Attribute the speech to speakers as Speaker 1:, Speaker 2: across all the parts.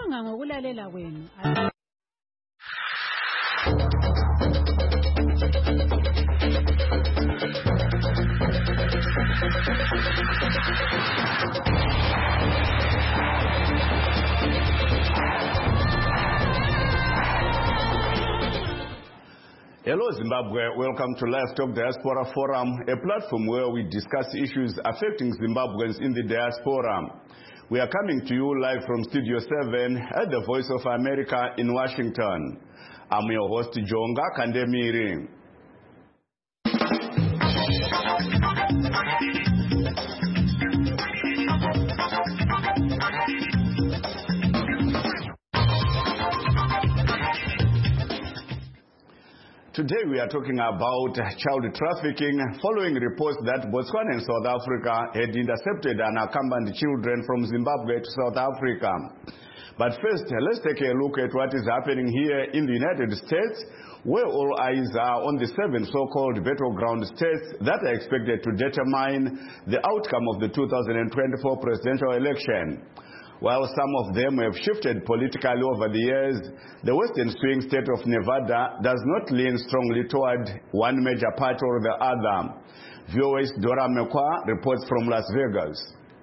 Speaker 1: Siyabonga ngokulalela kwenu.
Speaker 2: Hello Zimbabwe, welcome to Live Talk Diaspora Forum, a platform where we discuss issues affecting Zimbabweans in the diaspora. We are coming to you live from Studio 7 at the Voice of America in Washington. I'm your host, Jonga Kandemiri. Today we are talking about child trafficking following reports that Botswana and South Africa had intercepted unaccompanied children from Zimbabwe to South Africa. But first, let's take a look at what is happening here in the United States, where all eyes are on the 7 so-called battleground states that are expected to determine the outcome of the 2024 presidential election. While some of them have shifted politically over the years, the western swing state of Nevada does not lean strongly toward one major party or the other. VOA's Dora Mekwa reports from Las Vegas.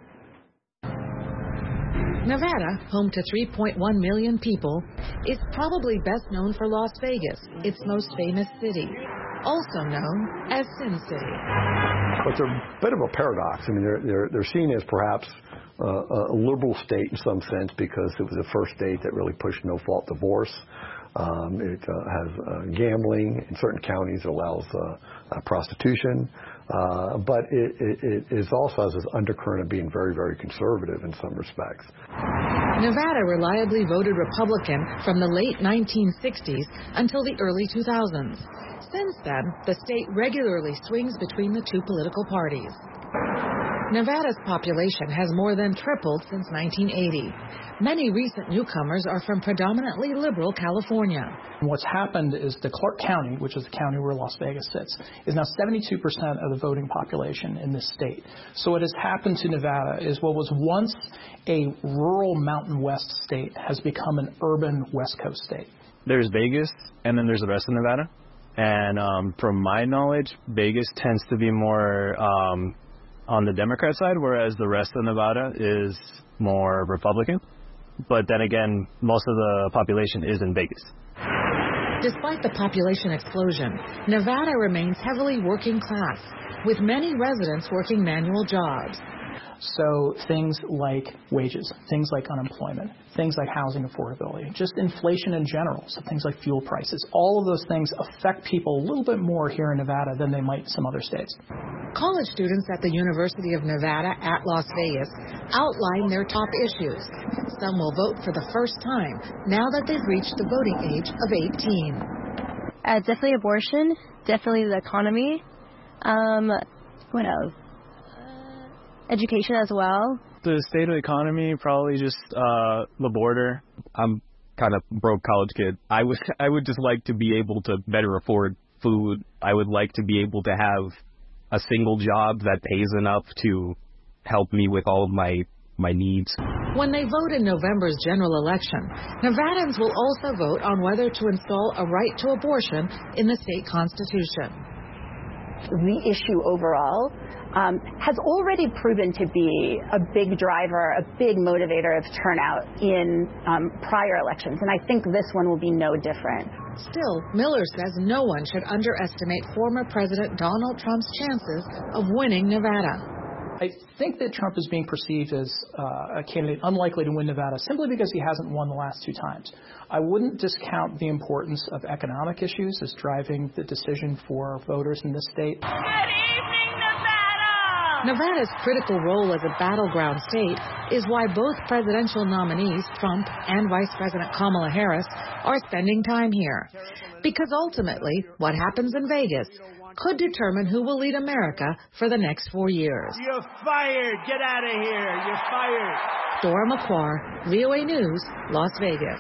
Speaker 3: Nevada, home to 3.1 million people, is probably best known for Las Vegas, its most famous city, also known as Sin City.
Speaker 4: It's a bit of a paradox. I mean, they're seen as perhaps a liberal state in some sense because it was the first state that really pushed no-fault divorce. It has gambling. In certain counties, it allows prostitution. But it is also has this undercurrent of being very, very conservative in some respects.
Speaker 3: Nevada reliably voted Republican from the late 1960s until the early 2000s. Since then, the state regularly swings between the two political parties. Nevada's population has more than tripled since 1980. Many recent newcomers are from predominantly liberal California.
Speaker 5: What's happened is the Clark County, which is the county where Las Vegas sits, is now 72% of the voting population in this state. So what has happened to Nevada is what was once a rural Mountain West state has become an urban West Coast state.
Speaker 6: There's Vegas, and then there's the rest of Nevada. And from my knowledge, Vegas tends to be more on the Democrat side, whereas the rest of Nevada is more Republican. But then again, most of the population is in Vegas.
Speaker 3: Despite the population explosion, Nevada remains heavily working class, with many residents working manual jobs.
Speaker 5: So things like wages, things like unemployment, things like housing affordability, just inflation in general, so things like fuel prices, all of those things affect people a little bit more here in Nevada than they might in some other states.
Speaker 3: College students at the University of Nevada at Las Vegas outline their top issues. Some will vote for the first time now that they've reached the voting age of 18.
Speaker 7: Definitely abortion, definitely the economy. What else? Education as well.
Speaker 6: The state of the economy, probably just the border. I'm kind of broke college kid. I would just like to be able to better afford food. I would like to be able to have a single job that pays enough to help me with all of my needs.
Speaker 3: When they vote in November's general election, Nevadans will also vote on whether to install a right to abortion in the state constitution.
Speaker 8: The issue overall has already proven to be a big driver, a big motivator of turnout in prior elections, and I think this one will be no different.
Speaker 3: Still, Miller says no one should underestimate former President Donald Trump's chances of winning Nevada.
Speaker 5: I think that Trump is being perceived as a candidate unlikely to win Nevada simply because he hasn't won the last 2 times. I wouldn't discount the importance of economic issues as driving the decision for voters in this state.
Speaker 9: Good evening, Nevada!
Speaker 3: Nevada's critical role as a battleground state is why both presidential nominees, Trump and Vice President Kamala Harris, are spending time here. Because ultimately, what happens in Vegas could determine who will lead America for the next 4 years.
Speaker 9: You're fired. Get out of here. You're fired.
Speaker 3: Dora Mekwa, VOA News, Las Vegas.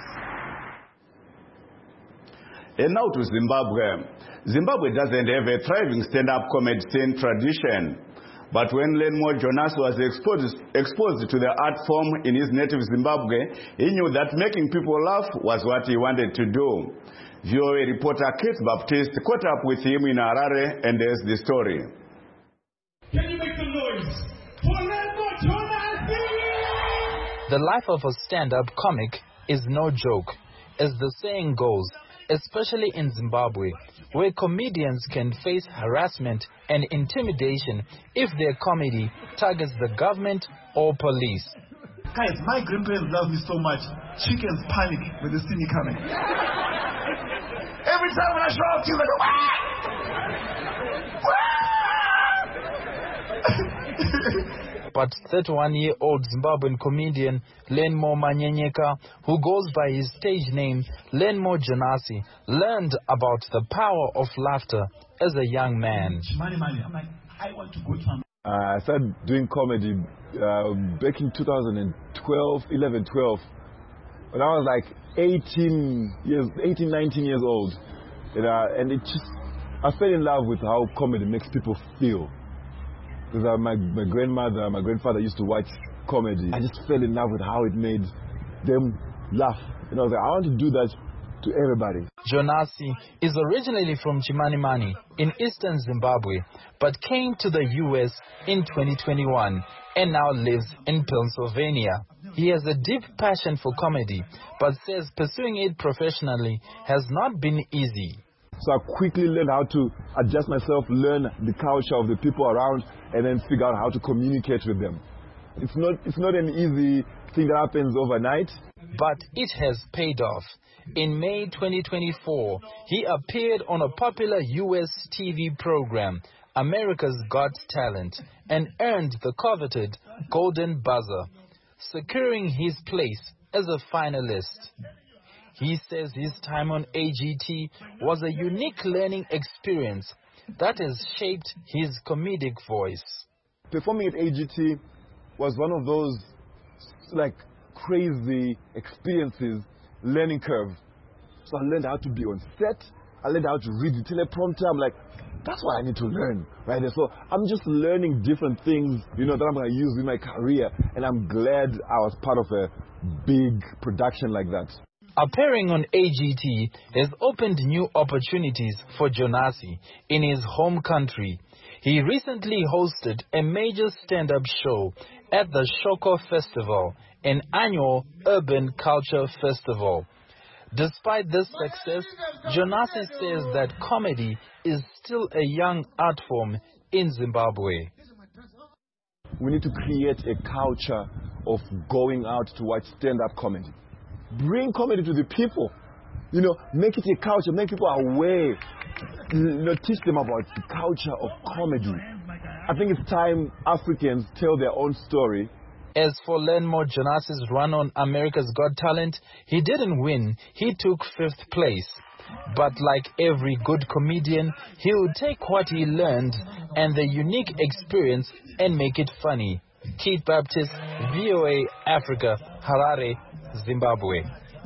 Speaker 2: And now to Zimbabwe. Zimbabwe doesn't have a thriving stand-up comedy scene tradition. But when Lenmore Jonas was exposed to the art form in his native Zimbabwe, he knew that making people laugh was what he wanted to do. VOA reporter Kate Baptiste caught up with him in Harare, and there's the story.
Speaker 1: Can you make some noise for Lenmore Jonas?
Speaker 10: The life of a stand-up comic is no joke, as the saying goes, especially in Zimbabwe, where comedians can face harassment and intimidation if their comedy targets the government or police.
Speaker 1: Guys, my grandparents love me so much, chickens panic when they see me coming. Every time when I show up, she's like,
Speaker 10: But 31-year-old Zimbabwean comedian Lenmore Manyenyeka, who goes by his stage name Lenmore Jonasi, learned about the power of laughter as a young man.
Speaker 1: Money. I'm like, I want to go to
Speaker 11: I started doing comedy back in 2012, 11-12, when I was like 18, 19 years old. And I fell in love with how comedy makes people feel. Because my grandmother, my grandfather used to watch comedy. I just fell in love with how it made them laugh. And I was like, I want to do that to everybody.
Speaker 10: Jonasi is originally from Chimanimani in eastern Zimbabwe, but came to the U.S. in 2021 and now lives in Pennsylvania. He has a deep passion for comedy, but says pursuing it professionally has not been easy.
Speaker 11: So I quickly learned how to adjust myself, learn the culture of the people around, and then figure out how to communicate with them. It's not an easy thing that happens overnight.
Speaker 10: But it has paid off. In May 2024, he appeared on a popular U.S. TV program, America's Got Talent, and earned the coveted Golden Buzzer, securing his place as a finalist. He says his time on AGT was a unique learning experience that has shaped his comedic voice.
Speaker 11: Performing at AGT was one of those crazy experiences, learning curve. So I learned how to be on set. I learned how to read the teleprompter. I'm like, that's what I need to learn right there. So I'm just learning different things, that I'm going to use in my career. And I'm glad I was part of a big production like that.
Speaker 10: Appearing on AGT has opened new opportunities for Jonasi in his home country. He recently hosted a major stand-up show at the Shoko Festival, an annual urban culture festival. Despite this success, Jonasi says that comedy is still a young art form in Zimbabwe.
Speaker 11: We need to create a culture of going out to watch stand-up comedy. Bring comedy to the people. Make it a culture, make people aware. Teach them about the culture of comedy. I think it's time Africans tell their own story.
Speaker 10: As for Lenmore Jonasi's run on America's Got Talent, he didn't win. He took 5th place. But like every good comedian, he would take what he learned and the unique experience and make it funny. Keith Baptiste, VOA Africa, Harare, Zimbabwe.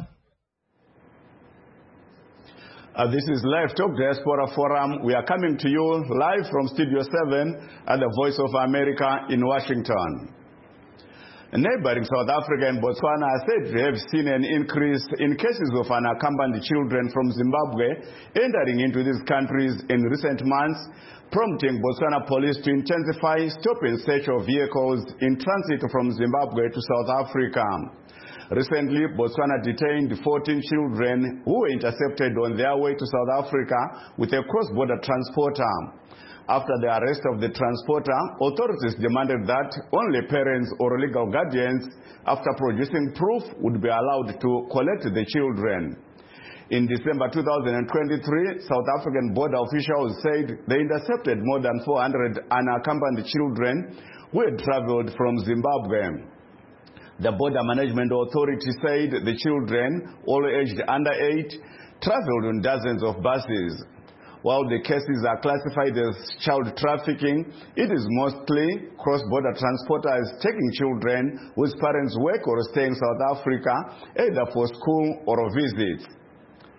Speaker 2: This is Live Talk Diaspora Forum. We are coming to you live from Studio 7 at the Voice of America in Washington. Neighboring South Africa and Botswana are said to have seen an increase in cases of unaccompanied children from Zimbabwe entering into these countries in recent months, prompting Botswana police to intensify stop and search of vehicles in transit from Zimbabwe to South Africa. Recently, Botswana detained 14 children who were intercepted on their way to South Africa with a cross-border transporter. After the arrest of the transporter, authorities demanded that only parents or legal guardians, after producing proof, would be allowed to collect the children. In December 2023, South African border officials said they intercepted more than 400 unaccompanied children who had traveled from Zimbabwe. The Border Management Authority said the children, all aged under 8, traveled on dozens of buses. While the cases are classified as child trafficking, it is mostly cross-border transporters taking children whose parents work or stay in South Africa, either for school or visits.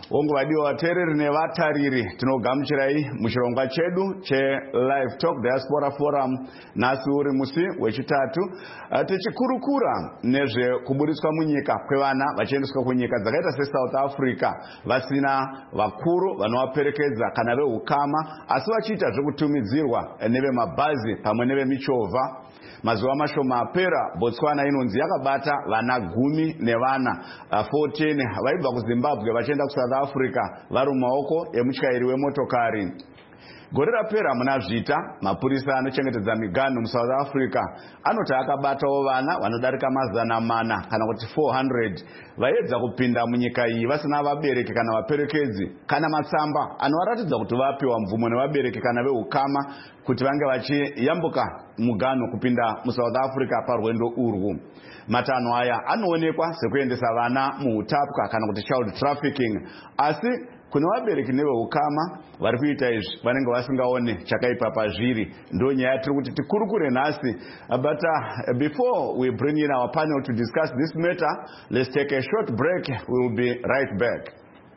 Speaker 2: Wongwadiwa vateereri nevatariri tinogamuchirai muchirongwa chedu che-Live Talk Diaspora Forum nhasi uri musi wechitatu tichikurukura nezvekuburitswa munyika kwevana vachiendeswa kunyika dzakaita seSouth Africa vasina vakuru vanovaperekedza kana veukama asi vachiita zvekutumidzirwa nevemabhazi pamwe nevemichovha. Mazuva mashoma apera Botswana inonzi yakabata vana 10 nevana 14 vaibva kuZimbabwe vachienda kuSouth Africa vari mumaoko emutyairi wemotokari. Gore rapera muna Zvita mapurisa anochengetedza miganhu muSouth Africa anoti akabatawo vana vanodarika 400 kana kuti 400 vaedza kupinda munyika iyi vasina vabereki kana vaperekedzi kana matsamba anovaratidza kuti vapiwa mvumo nevabereki kana veukama kuti vange vachiyambuka muganhu kupinda muSouth Africa parwendo urwu. Matanho aya anoonekwa sekuendesa vana muutapwa kana kuti child trafficking asi kune vabereki neveukama vari kuita izvi vanenge vasingaone chakaipa pazviri. Ndo nyaya tiri kuti tikurukure nhasi. But before we bring in our panel to discuss this matter, let's take a short break. We will be right back.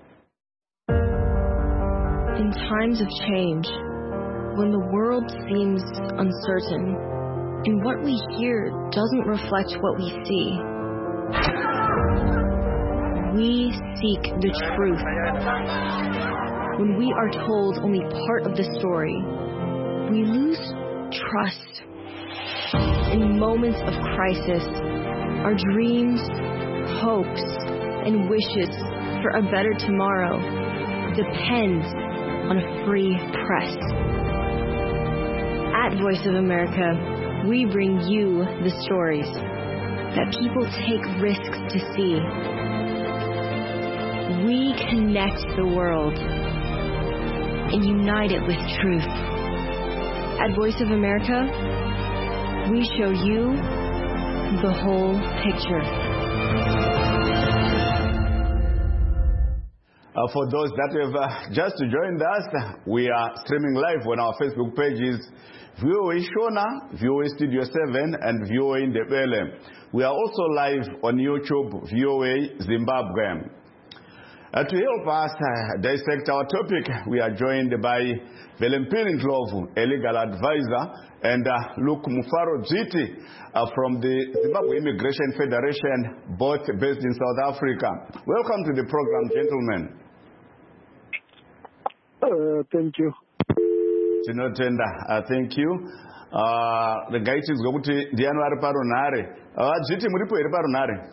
Speaker 7: In times of change, when the world seems uncertain and what we hear doesn't reflect what we see, we seek the truth. When we are told only part of the story, we lose trust. In moments of crisis, our dreams, hopes, and wishes for a better tomorrow depend on a free press. At Voice of America, we bring you the stories that people take risks to see. We connect the world and unite it with truth. At Voice of America, we show you the whole picture.
Speaker 2: For those that have just joined us, we are streaming live on our Facebook pages, VOA Shona, VOA Studio 7, and VOA Ndebele. We are also live on YouTube, VOA Zimbabwe. To help us dissect our topic, we are joined by Velempini Ndlovu, a legal advisor, and Luke Mufaro Dziti from the Zimbabwe Immigration Federation, both based in South Africa. Welcome to the program, gentlemen.
Speaker 12: Thank you.
Speaker 2: Tinotenda, thank you. The guy is going to Diano Paronare. Dziti muripo iri paronare.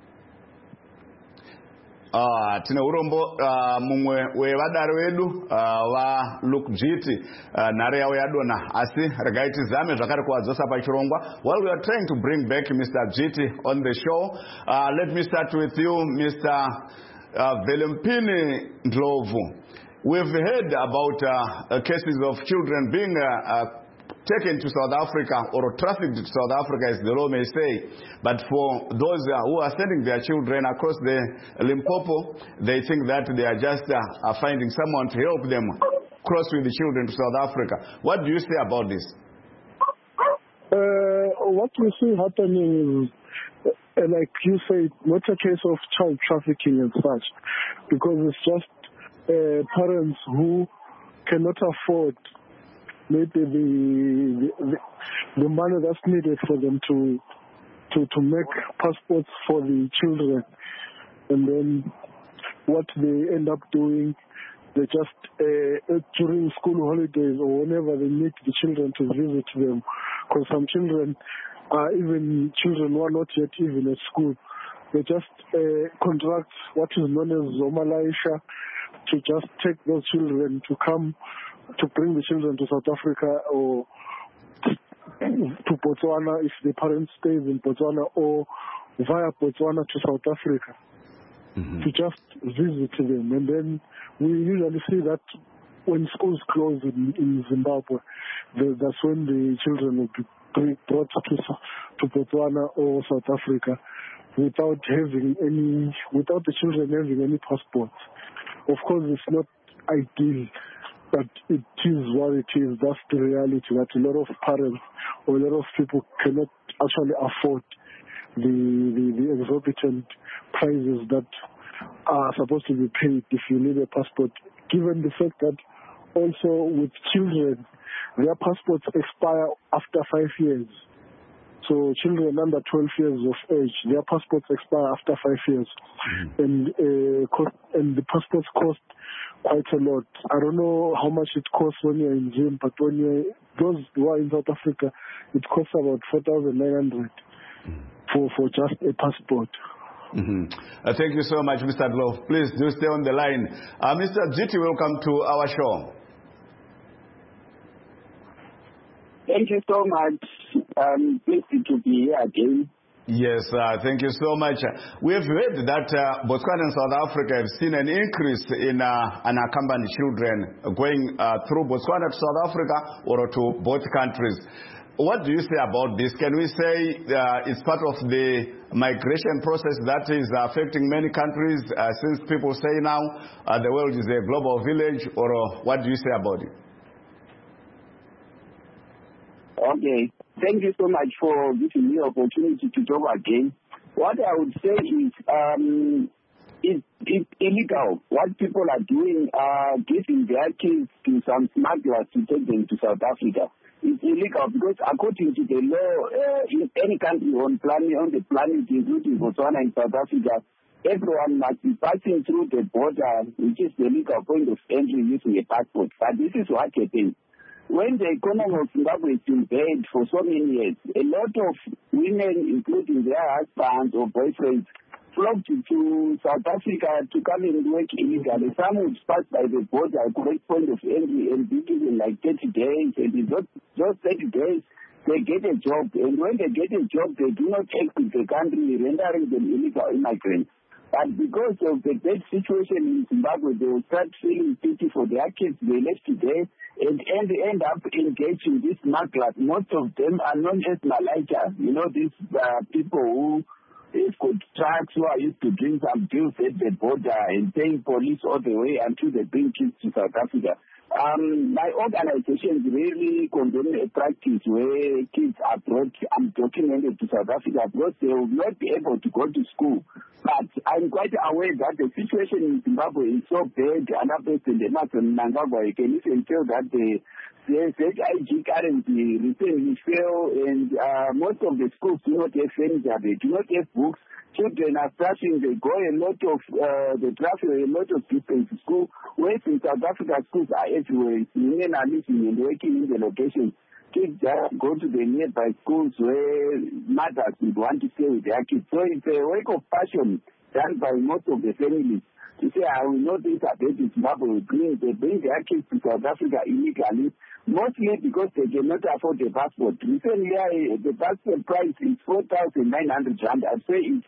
Speaker 2: Tine urombo mumwe wevadari vedu va Luke Dziti nhare yavo yadona asi regai tizame zvakare kuwadzosa pachirongwa. While we are trying to bring back Mr. Dziti on the show, let me start with you, Mr. Velempini Ndlovu. We've heard about cases of children being taken to South Africa or trafficked to South Africa, as the law may say. But for those who are sending their children across the Limpopo, they think that they are just finding someone to help them cross with the children to South Africa. What do you say about this?
Speaker 12: What we see happening is, like you said, not a case of child trafficking and such, because it's just parents who cannot afford maybe the money that's needed for them to make passports for the children, and then what they end up doing, they just during school holidays or whenever they need the children to visit them, because some children are even children who are not yet even at school, they just contract what is known as Zomalaisha to just take those children to come to bring the children to South Africa or to Botswana if the parent stays in Botswana, or via Botswana to South Africa to just visit them. And then we usually see that when schools close in Zimbabwe, that's when the children will be brought to Botswana or South Africa without the children having any passports. Of course, it's not ideal, but it is what it is. That's the reality, that a lot of parents or a lot of people cannot actually afford the exorbitant prices that are supposed to be paid if you need a passport, given the fact that also with children, their passports expire after 5 years. So children under 12 years of age, their passports expire after 5 years. And the passports cost quite a lot. I don't know how much it costs when you're in Zim, but when those who are in South Africa, it costs about 4,900 for just a passport.
Speaker 2: Thank you so much, Mr. Ndlovu. Please do stay on the line. Mr. Jiti, welcome to our show.
Speaker 13: Thank you so much. Pleased to be here again.
Speaker 2: Yes, thank you so much. We have heard that Botswana and South Africa have seen an increase in unaccompanied children going through Botswana to South Africa or to both countries. What do you say about this? Can we say it's part of the migration process that is affecting many countries since people say now the world is a global village, or what do you say about it?
Speaker 13: Okay. Thank you so much for giving me the opportunity to talk again. What I would say is it's illegal. What people are doing, giving their kids to some smugglers to take them to South Africa. It's illegal because according to the law, in any country on the planet, including Botswana and South Africa, everyone must be passing through the border, which is the legal point of entry using a passport. But this is what happened. When the economy of Zimbabwe has been bad for so many years, a lot of women, including their husbands or boyfriends, flocked to South Africa to come and work illegally. Some would pass by the border, correct point of entry, and be given like 30 days. And in those 30 days, they get a job. And when they get a job, they do not exit the country, rendering them illegal immigrants. But because of the bad situation in Zimbabwe, they will start feeling pity for their kids. They left today and end up engaging this smugglers. Most of them are known as Malaita. You know, these people who have got trucks who are used to doing some deals at the border and paying police all the way until they bring kids to South Africa. My organization really condemn a practice where kids are brought undocumented to South Africa because they will not be able to go to school. But I'm quite aware that the situation in Zimbabwe is so bad, and you can even tell that the ZIG currently recently fell, and most of the schools do not have furniture, they do not have books. Children are starting, they go a lot of, they travel a lot of distance to school, whereas in South Africa schools are everywhere. Women are living and working in the locations. Kids go to the nearby schools where mothers would want to stay with their kids. So it's a work of passion done by most of the families to say, I will not think that in Zimbabwe. They bring their kids to South Africa illegally, mostly because they cannot afford the passport. Recently, the passport price is 4,900 rand. I'd say it's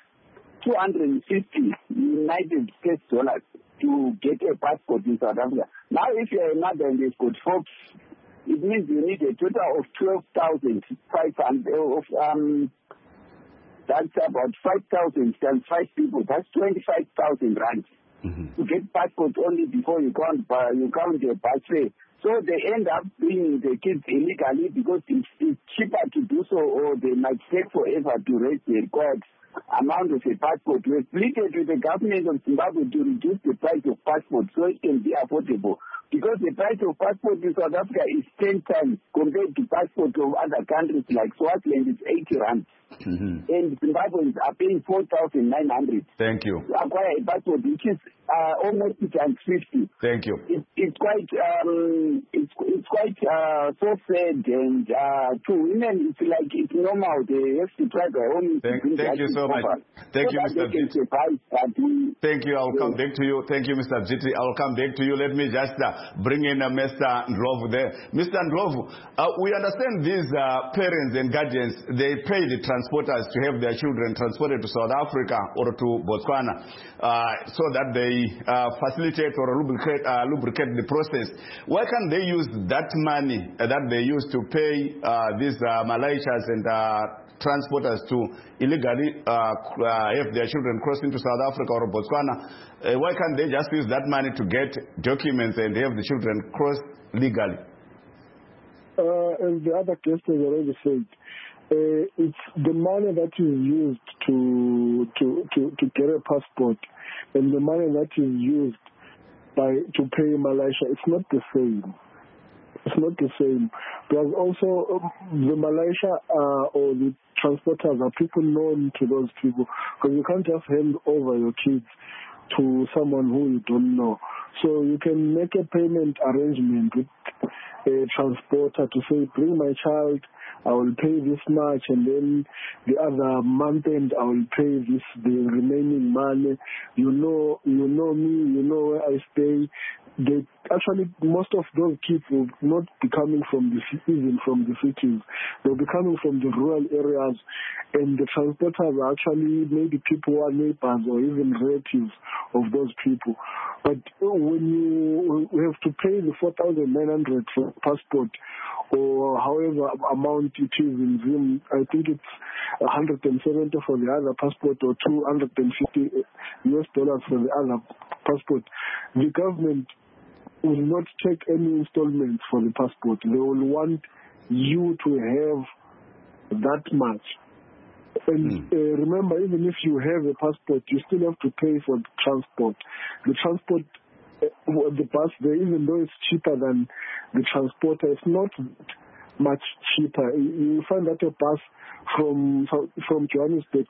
Speaker 13: 250 United States dollars to get a passport in South Africa. Now, if you're a mother and they've got folks, it means you need a total of 12,500 that's about 5,000 times 5 people. That's 25,000 rand to get passport only before you count your bus fare. So they end up bringing the kids illegally because it's cheaper to do so, or they might take forever to raise the required amount of a passport. We have pleaded with the government of Zimbabwe to reduce the price of passport so it can be affordable. Because the price of passport in South Africa is 10 times compared to passport of other countries like Swaziland, it's 80 rand. And Zimbabweans are paying 4,900.
Speaker 2: Thank you.
Speaker 13: To acquire a passport, which is almost times 50.
Speaker 2: Thank you.
Speaker 13: It's quite so sad, and to women it's like it's normal. They have to try their own.
Speaker 2: Thank you so much. Thank you, Mr. Jiti. Thank you. I'll come back to you. Thank you, Mr. Jiti. I'll come back to you. Let me just bring in Mr. Ndlovu there. Mr. Ndlovu, we understand these parents and guardians, they pay the transporters to have their children transported to South Africa or to Botswana so that they facilitate or lubricate the process. Why can't they use that money that they use to pay these Malaysians and transporters to illegally have their children cross into South Africa or Botswana? Why can't they just use that money to get documents and have the children cross legally?
Speaker 12: As the other guest has already said, it's the money that is used to get a passport and the money that is used to pay Malaysia. It's not the same. It's not the same. Because also the Malaysia or the transporters are people known to those people, because you can't just hand over your kids to someone who you don't know. So you can make a payment arrangement with a transporter to say, bring my child, I will pay this much, and then the other month end I will pay the remaining money. You know me, you know where I stay. Actually, most of those kids will not be coming even from the cities. They'll be coming from the rural areas, and the transporters are actually maybe people who are neighbors or even relatives of those people. But when you have to pay the 4,900 for passport, or however amount it is in Zim, I think it's 170 for the other passport or $250 for the other passport. The government will not take any installments for the passport. They will want you to have that much. And remember, even if you have a passport, you still have to pay for the transport. The transport, the bus there, even though it's cheaper than the transporter, it's not much cheaper. You find that a bus from Johannesburg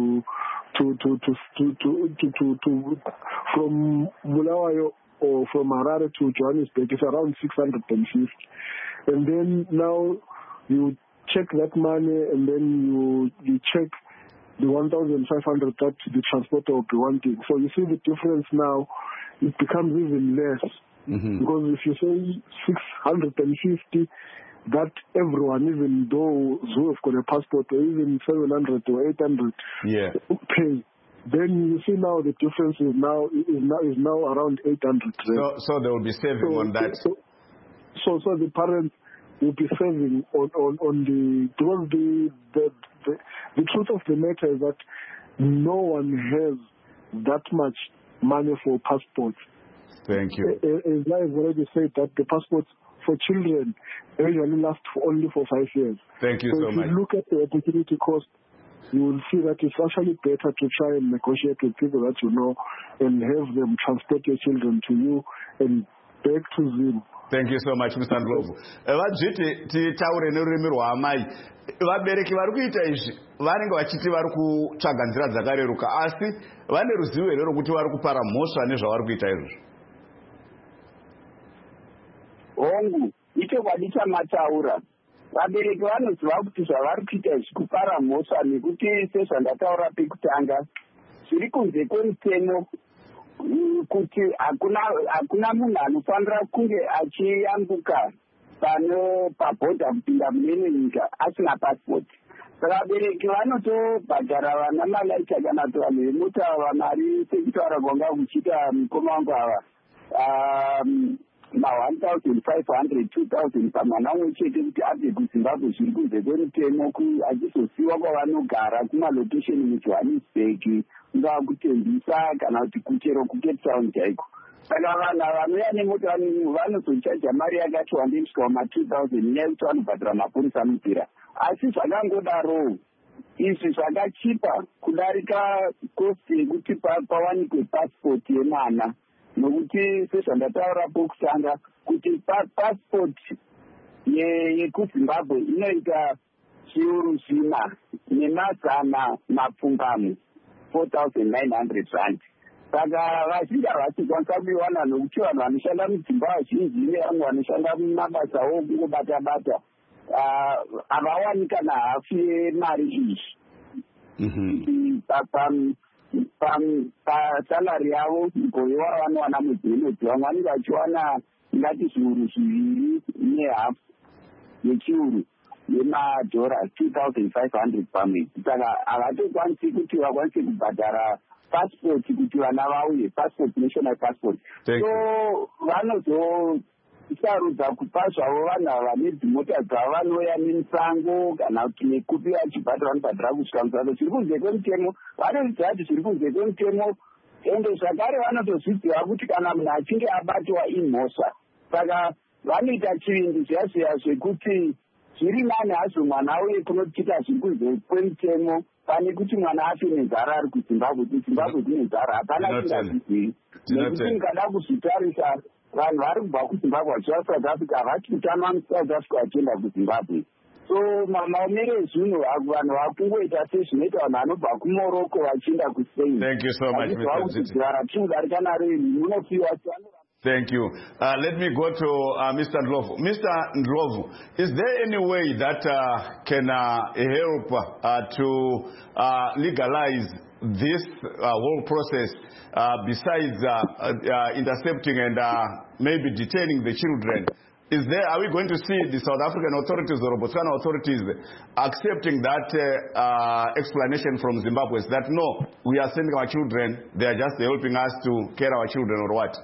Speaker 12: from Bulawayo or from Harare to Johannesburg is around 650. And then now you check that money, and then you check the 1,500 that the transporter will be wanting. So you see the difference now, it becomes even less. Because if you say 650, that everyone, even though who have got a passport, or even 700 or 800 pay. Then you see now the difference is now around 800.
Speaker 2: So they will be saving on that.
Speaker 12: So the parents will be saving on the, because the truth of the matter is that no one has that much money for passports.
Speaker 2: Thank you.
Speaker 12: As I've already said, that the passports for children usually last only for 5 years.
Speaker 2: Thank you so much.
Speaker 12: If you look at the opportunity cost, you will see that it's actually better to try and negotiate with people that you know and have them transport your children to you and back to Zim.
Speaker 2: Thank you so much, Mr. Ndlovu. Vadzviti titaure nerurimi rwaamai. Vabereki vari kuita izvi vanenge vachiti vari kutsvaga nzira dzakareruka, asi vane ruzivo here rwokuti vari kupara mhosva nezvavari kuita izvi?
Speaker 13: Hongu, ichokwadi chamataura. Vabereki vanoziva kuti zvavari kuita izvi kupara mhosva, nekuti sezvandataura pekutanga, zviri kunze kwemutemo kuti hakuna munhu anofanira kunge achiyambuka pabhodha kupinda mune nyika asina pasipoti. Saka vabereki vanotobhadhara vana malaita kana kuti vanhu vemutaura mari sekutaura kwanga kuchiita mukoma wangu ava ma1,500 2,000 pamwana umwe chete kuti abve kuZimbabwe, zviri kunze kwemutemo, achizosiyiwa kwavanogara kumalokesheni muJohannesburg, kungava kutembisa kana kuti kuchero kuCape Town chaiko. Saka vanhu vanouya nemota vanozochaja mari yakati wandei kusvika kuma2,000 nenyaya yekuti vanobhadhara mapurisa mupira. Asi zvakangodaro izvi zvakachipa kudarika kosti yekuti pawanikwe pasipoti yemwana, nokuti sezvandataura pokutanga kuti pasipoti yekuZimbabwe inoita chiuru zvina nemazana mapfumbamwe 4,900 rand. Saka vazhinji havachikwanisa kuiwana, nokuti vanhu vanoshanda mudzimba vazhinji nevamwe vanoshanda mumabasa okungobata-bata havawani kana hafu yemari iyi. Pasalari yavo mugore wavanowana mwedzi nemwedzi, vamwe vanenge vachiwana ingati zviuru 2.5 yechiuru yemadhora 2,500 pamwedzi. Saka havatokwanisi kuti vakwanise kubhadhara pasipoti kuti vana vauye, pasipoti, national passport. So vanozosarudza kupa zvavo vanhu ava nedzimota dzavo vanouya nemusango kana kuti nekupi vachibhadhara vanobhadhara kusvika musando. Zviri kunze kwemutemo, vanozviziva kuti zviri kunze kwemutemo, ende zvakare vanotozviziva kuti kana munhu achinge abatwa imhosva. Saka vanoita chivindi zviya zvekuti zviri nani hazvo mwana uye kunotika zvikuze kwemutemo pane kuti mwana afe nenzara ari kuzimbabwe kuti zimbabwe dzine nzara hapana chingazvizii nekuti ndikada kuzvitarisa vanhu vari kubva kuzimbabwe vachiva south africa havati kutama musouth africa vachienda kuzimbabwe so maomero ezvinhu vanhu vakungoita sezvinoita vanhu vanobva kumorocco vachienda kuspain vakuzivara timudarika naro munopiwa
Speaker 2: Thank you. Let me go to Mr. Ndlovu. Mr. Ndlovu, is there any way that can help to legalize this whole process besides intercepting and maybe detaining the children? Are we going to see the South African authorities or Botswana authorities accepting that explanation from Zimbabwe that no, we are sending our children, they are just helping us to care our children or what?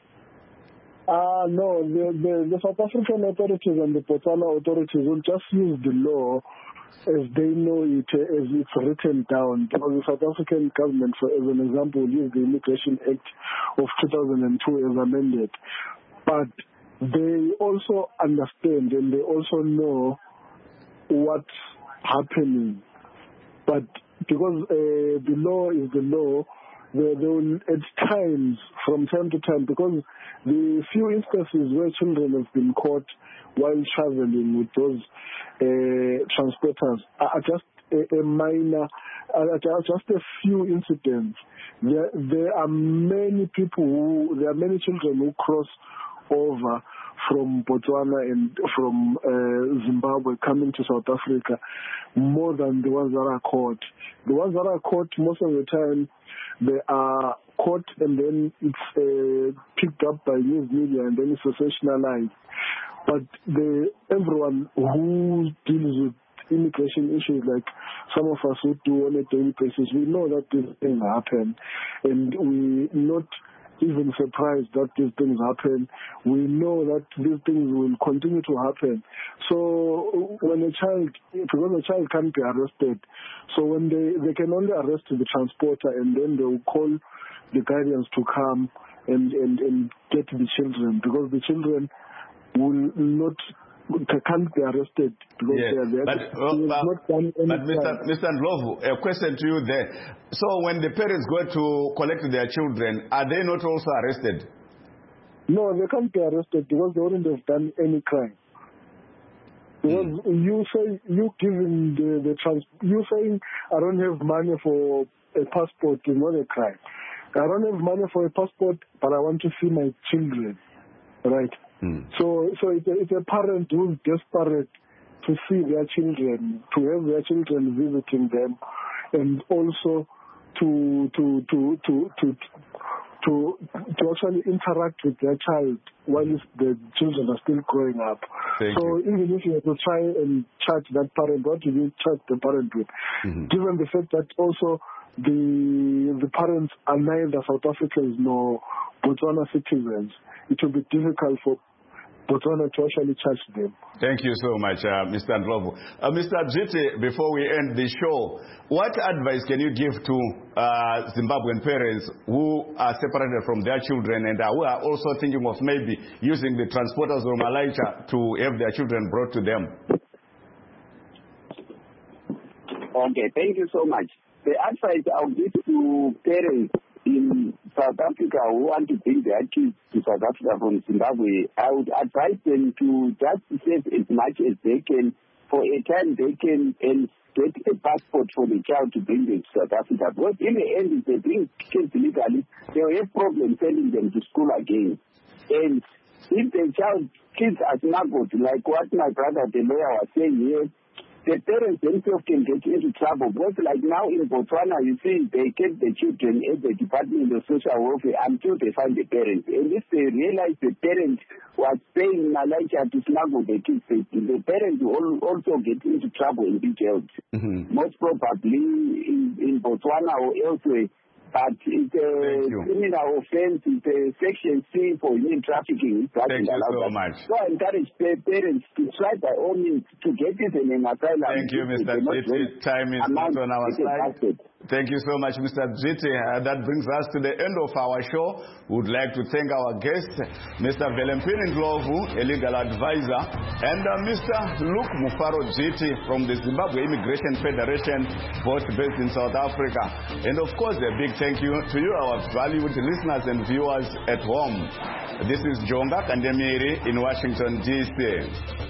Speaker 12: No, the South African authorities and the Botswana authorities will just use the law as they know it, as it's written down. Because the South African government, for as an example, will use the Immigration Act of 2002 as amended. But they also understand and they also know what's happening. But because the law is the law, they will at times, from time to time, because the few instances where children have been caught while traveling with those transporters are just a minor, just a few incidents. There are many children who cross over from Botswana and from Zimbabwe coming to South Africa, more than the ones that are caught. The ones that are caught, most of the time, they are caught and then it's picked up by news media and then it's sensationalized. But everyone who deals with immigration issues, like some of us who do on a daily basis, we know that these things happen, and we're not even surprised that these things happen. We know that these things will continue to happen. So when because a child can't be arrested, so when they can only arrest the transporter and then they will call the guardians to come and get the children, because the children can't be arrested because they are there. But
Speaker 2: Mr. Ndlovu, a question to you there. So when the parents go to collect their children, are they not also arrested?
Speaker 12: No, they can't be arrested because they wouldn't have done any crime. Because you giving you saying I don't have money for a passport is not a crime. I don't have money for a passport, but I want to see my children, right? So it's a parent who's desperate to see their children, to have their children visiting them, and also to actually interact with their child while the children are still growing up. Even if you have to try and charge that parent, what do you charge the parent with? Given the fact that also the parents are neither South Africans nor Botswana citizens, it will be difficult for Botswana to actually charge them.
Speaker 2: Thank you so much, Mr. Ndlovu. Mr. Dzwite, before we end the show, what advice can you give to Zimbabwean parents who are separated from their children and who are also thinking of maybe using the transporters or Malaysia to have their children brought to them?
Speaker 13: Okay, thank you so much. The advice I'll give to parents in South Africa who want to bring their kids to South Africa from Zimbabwe, I would advise them to just save as much as they can. For a time, they can get a passport for the child to bring them to South Africa. Because in the end, if they bring kids illegally, they will have problems sending them to school again. And if the kids are smuggled, like what my brother, the lawyer, was saying here, the parents themselves can get into trouble. Because like now in Botswana, you see, they keep the children at the Department of Social Welfare until they find the parents. And if they realize the parent was paying Malaysia to smuggle the kids, the parents will also get into trouble and be jailed. Most probably in Botswana or elsewhere. But it's a criminal offense, it's a Section C for human trafficking.
Speaker 2: Thank you so much.
Speaker 13: So I encourage parents to try by all means to get it in an asylum.
Speaker 2: Thank you, Mr. Dzwite. Time is not on our side. Thank you so much, Mr. Dziti. That brings us to the end of our show. We would like to thank our guests, Mr. Velempini Ndlovu, a legal advisor, and Mr. Luke Mufaro Dziti from the Zimbabwe Immigration Federation, both based in South Africa. And of course, a big thank you to you, our valued listeners and viewers at home. This is Jonga Kandemiri in Washington, D.C.